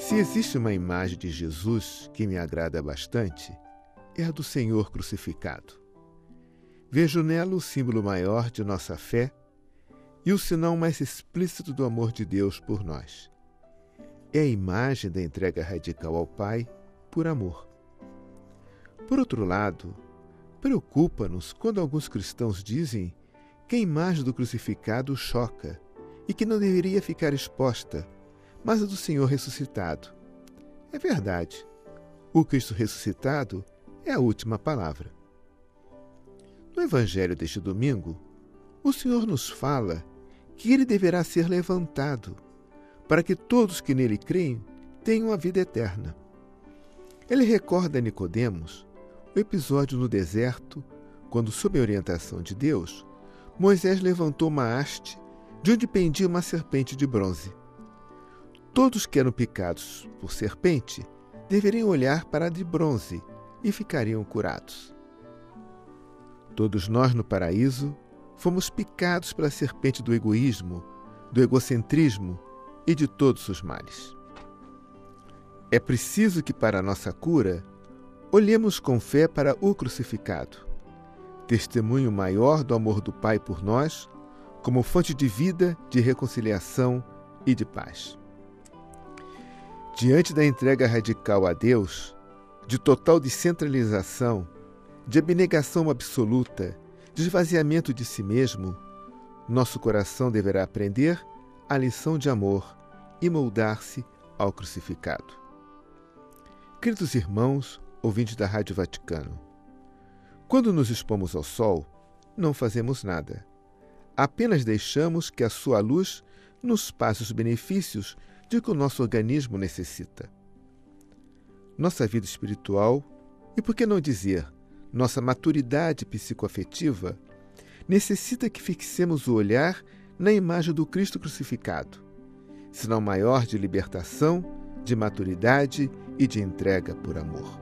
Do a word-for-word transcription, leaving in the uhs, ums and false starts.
Se existe uma imagem de Jesus que me agrada bastante, é a do Senhor crucificado. Vejo nela o símbolo maior de nossa fé e o sinal mais explícito do amor de Deus por nós. É a imagem da entrega radical ao Pai por amor. Por outro lado, preocupa-nos quando alguns cristãos dizem que a imagem do crucificado choca e que não deveria ficar exposta, mas a do Senhor ressuscitado. É verdade. O Cristo ressuscitado é a última palavra. No Evangelho deste domingo, o Senhor nos fala que ele deverá ser levantado, para que todos que nele creem tenham a vida eterna. Ele recorda a Nicodemos o episódio no deserto, quando, sob a orientação de Deus, Moisés levantou uma haste de onde pendia uma serpente de bronze. Todos que eram picados por serpente deveriam olhar para a de bronze e ficariam curados. Todos nós no paraíso fomos picados pela serpente do egoísmo, do egocentrismo e de todos os males. É preciso que, para a nossa cura, olhemos com fé para o crucificado, testemunho maior do amor do Pai por nós, como fonte de vida, de reconciliação e de paz. Diante da entrega radical a Deus, de total descentralização, de abnegação absoluta, de esvaziamento de si mesmo, nosso coração deverá aprender a lição de amor e moldar-se ao crucificado. Queridos irmãos, ouvintes da Rádio Vaticano, quando nos expomos ao sol, não fazemos nada. Apenas deixamos que a sua luz nos passe os benefícios de que o nosso organismo necessita. Nossa vida espiritual, e por que não dizer, nossa maturidade psicoafetiva, necessita que fixemos o olhar na imagem do Cristo crucificado, sinal maior de libertação, de maturidade e de entrega por amor.